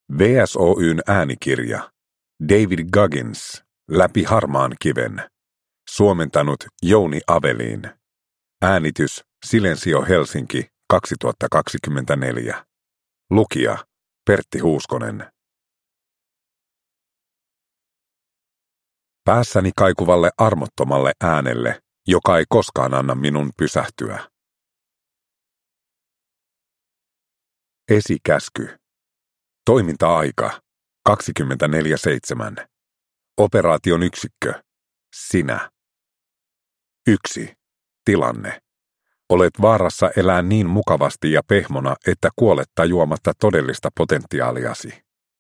VSOY:n äänikirja David Goggins, Läpi harmaan kiven. Suomentanut Jouni Aveliin. Äänitys Silensio Helsinki 2024. Lukija Pertti Huuskonen. Päässäni kaikuvalle armottomalle äänelle, joka ei koskaan anna minun pysähtyä. Esikäsky. Toiminta-aika 24/7. Operaation yksikkö. Sinä. 1. Tilanne. Olet vaarassa elää niin mukavasti ja pehmona, että kuolet tajuamatta todellista potentiaaliasi.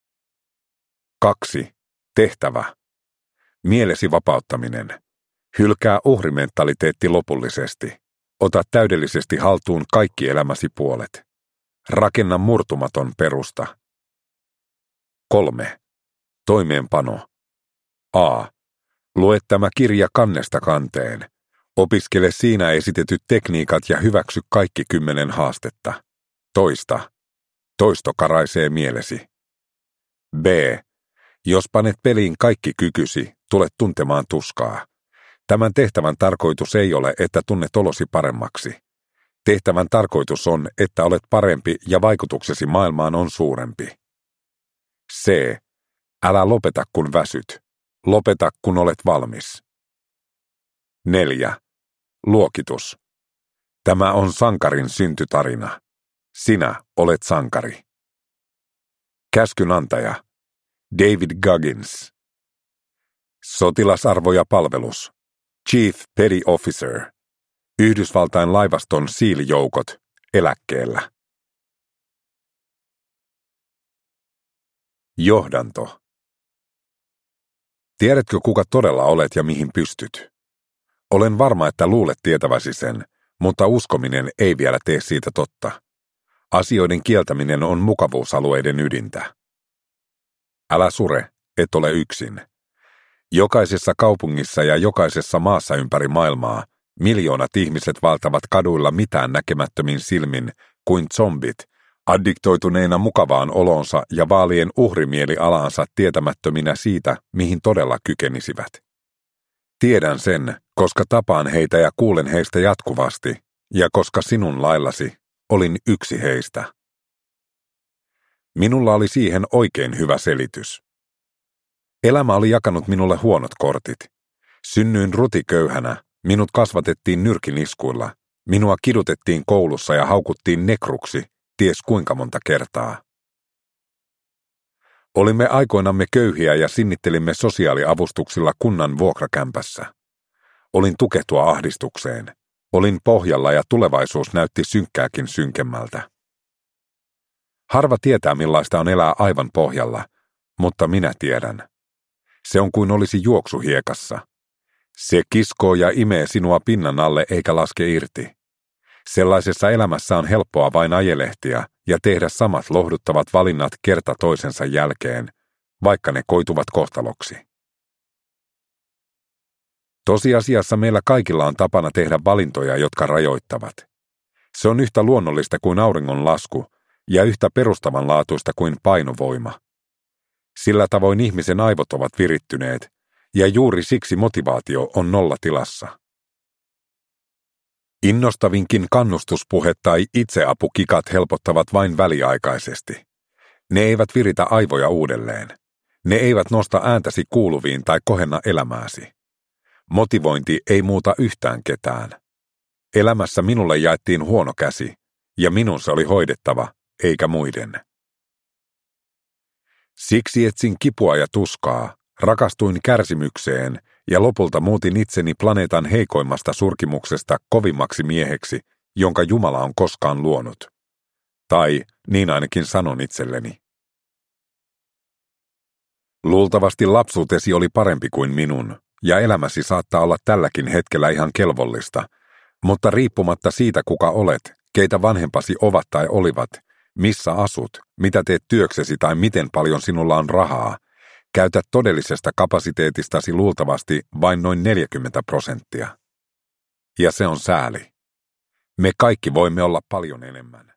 2. Tehtävä. Mielesi vapauttaminen. Hylkää uhrimentaliteetti lopullisesti. Ota täydellisesti haltuun kaikki elämäsi puolet. Rakenna murtumaton perusta. 3. Toimeenpano. A. Lue tämä kirja kannesta kanteen. Opiskele siinä esitetyt tekniikat ja hyväksy kaikki 10 haastetta. Toista. Toisto karaisee mielesi. B. Jos panet peliin kaikki kykysi, tulet tuntemaan tuskaa. Tämän tehtävän tarkoitus ei ole, että tunnet olosi paremmaksi. Tehtävän tarkoitus on, että olet parempi ja vaikutuksesi maailmaan on suurempi. C. Älä lopeta kun väsyt. Lopeta kun olet valmis. 4. Luokitus. Tämä on sankarin syntytarina. Sinä olet sankari. Käskynantaja. David Goggins. Sotilasarvo ja palvelus. Chief Petty Officer. Yhdysvaltain laivaston SEAL-joukot. Eläkkeellä. Johdanto. Tiedätkö, kuka todella olet ja mihin pystyt? Olen varma, että luulet tietäväsi sen, mutta uskominen ei vielä tee siitä totta. Asioiden kieltäminen on mukavuusalueiden ydintä. Älä sure, et ole yksin. Jokaisessa kaupungissa ja jokaisessa maassa ympäri maailmaa miljoonat ihmiset valtavat kaduilla mitään näkemättömin silmin kuin zombit, addiktoituneina mukavaan olonsa ja vaalien uhrimielialaansa tietämättöminä siitä, mihin todella kykenisivät. Tiedän sen, koska tapaan heitä ja kuulen heistä jatkuvasti, ja koska sinun laillasi olin yksi heistä. Minulla oli siihen oikein hyvä selitys. Elämä oli jakanut minulle huonot kortit. Synnyin rutiköyhänä, minut kasvatettiin nyrkiniskuilla, minua kidutettiin koulussa ja haukuttiin nekruksi, ties kuinka monta kertaa. Olimme aikoinamme köyhiä ja sinnittelimme sosiaaliavustuksilla kunnan vuokrakämpässä. Olin tukehtua ahdistukseen. Olin pohjalla ja tulevaisuus näytti synkkääkin synkemmältä. Harva tietää, millaista on elää aivan pohjalla, mutta minä tiedän. Se on kuin olisi juoksuhiekassa. Se kiskoo ja imee sinua pinnan alle eikä laske irti. Sellaisessa elämässä on helppoa vain ajelehtia ja tehdä samat lohduttavat valinnat kerta toisensa jälkeen, vaikka ne koituvat kohtaloksi. Tosiasiassa meillä kaikilla on tapana tehdä valintoja, jotka rajoittavat. Se on yhtä luonnollista kuin auringon lasku ja yhtä perustavanlaatuista kuin painovoima. Sillä tavoin ihmisen aivot ovat virittyneet, ja juuri siksi motivaatio on nollatilassa. Innostavinkin kannustuspuhe tai itseapukikat helpottavat vain väliaikaisesti. Ne eivät viritä aivoja uudelleen. Ne eivät nosta ääntäsi kuuluviin tai kohenna elämääsi. Motivointi ei muuta yhtään ketään. Elämässä minulle jaettiin huono käsi, ja minun se oli hoidettava, eikä muiden. Siksi etsin kipua ja tuskaa, rakastuin kärsimykseen ja lopulta muutin itseni planeetan heikoimmasta surkimuksesta kovimmaksi mieheksi, jonka Jumala on koskaan luonut. Tai niin ainakin sanon itselleni. Luultavasti lapsuutesi oli parempi kuin minun, ja elämäsi saattaa olla tälläkin hetkellä ihan kelvollista, mutta riippumatta siitä kuka olet, keitä vanhempasi ovat tai olivat, missä asut, mitä teet työksesi tai miten paljon sinulla on rahaa, käytä todellisesta kapasiteetistasi luultavasti vain noin 40%. Ja se on sääli. Me kaikki voimme olla paljon enemmän.